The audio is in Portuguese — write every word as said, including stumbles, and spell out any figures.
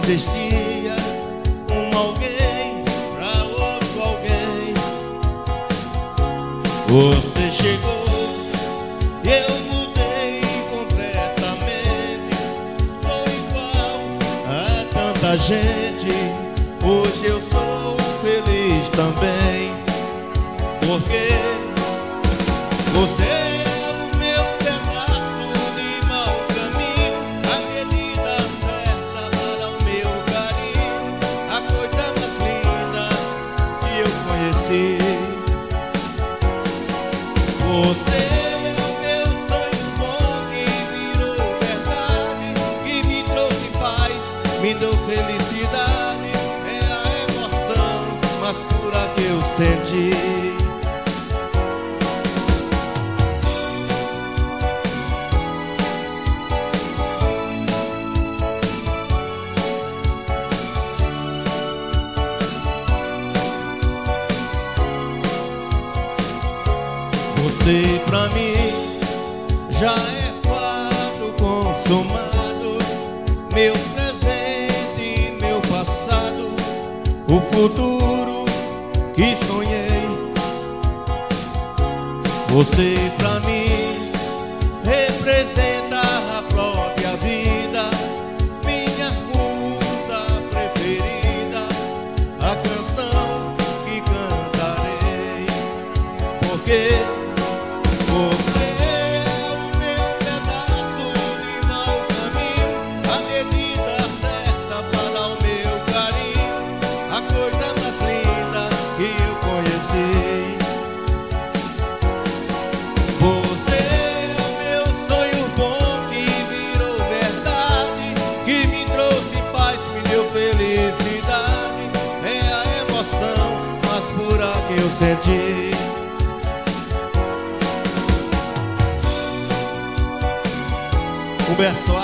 existia um alguém pra outro alguém. Você chegou e eu mudei completamente. Sou igual a tanta gente. Hoje eu sou feliz também, porque você Você é o meu sonho bom que virou verdade, que me trouxe paz, me deu felicidade. É a emoção mais pura que eu senti. Você pra mim já é fato consumado, meu presente, meu passado, o futuro que sonhei. Você pra mim representa a própria vida, minha musa preferida, a canção que cantarei, porque você é o meu pedaço de mau caminho, a medida certa para dar o meu carinho, a coisa mais linda que eu conheci. Você é o meu sonho bom que virou verdade, que me trouxe paz, me deu felicidade. É a emoção mais pura que eu senti. Humberto